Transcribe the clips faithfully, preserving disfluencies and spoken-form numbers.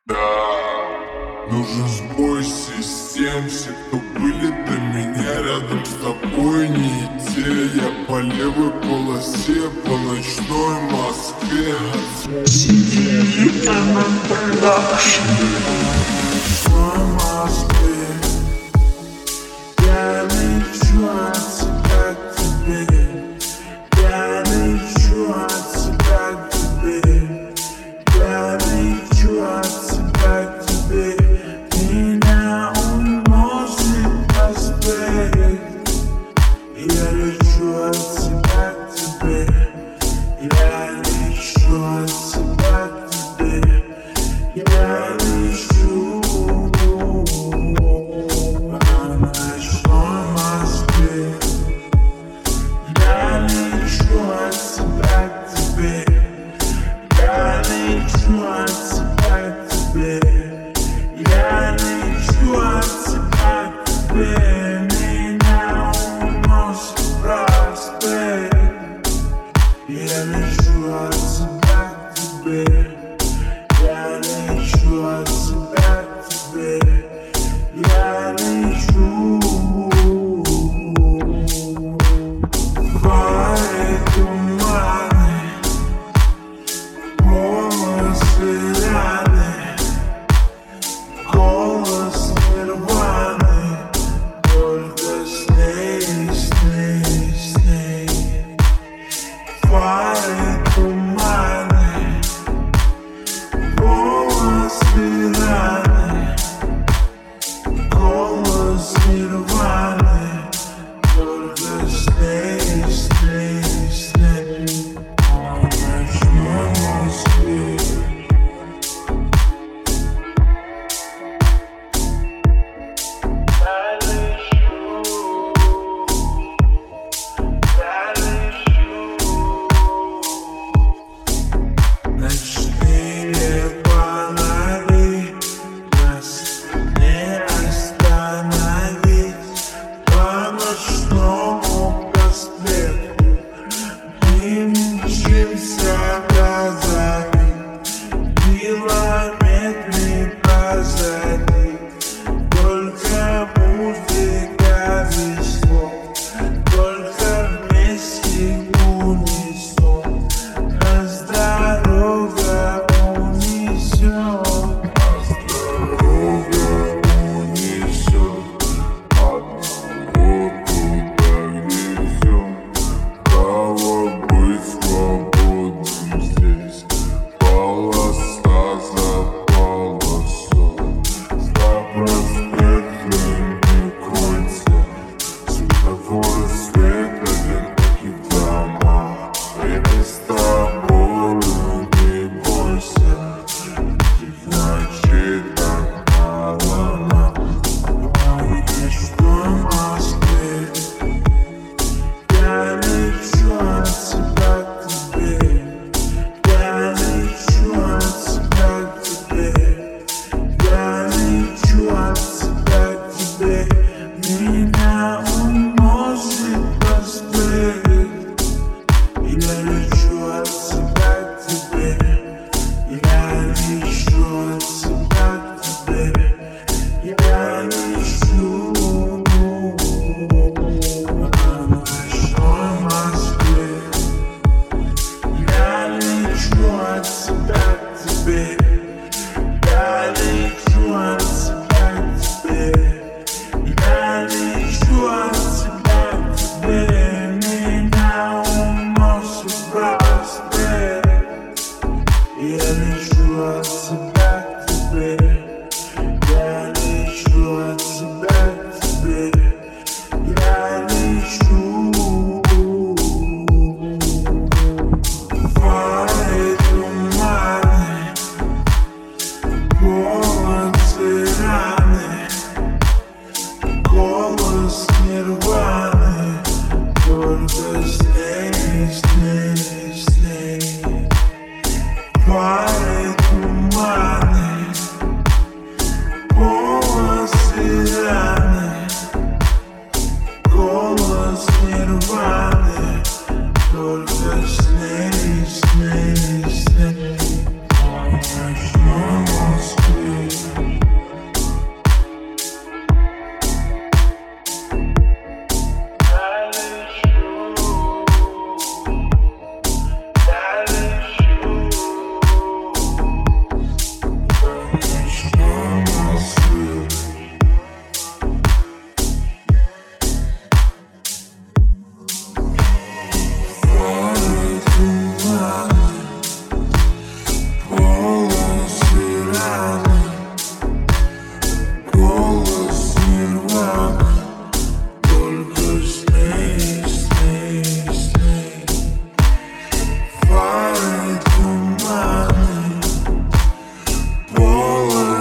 Да, нужен сбой систем. Все, кто были до меня, рядом с тобой не те. Я по левой полосе, по ночной Москве. Ночной Москве я лечу от себя к тебе. Я лечу от себя к тебе. Я лечу от себя к тебе. Меня уносит проспект. Я лечу от себя к тебе. Я лечу от себя к тебе. Я лечу по ночной Москве. Я лечу от себя к тебе. Я лечу от себя к тебе. Я лечу от себя к тебе. Меня уносит проспект. Я лечу от себя к тебе. Я лечу от себя к тебе. Я лечу твои туманы, волосы раны.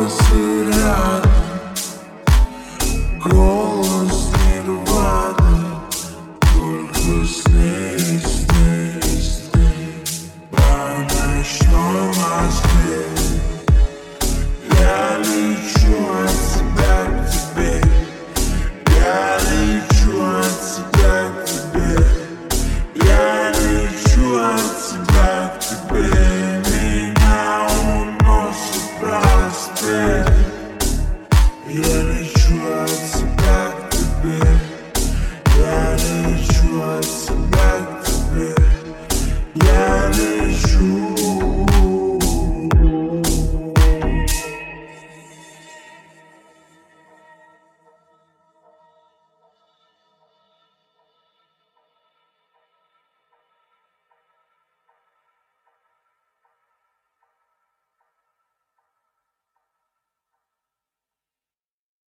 волосы рядом. Голос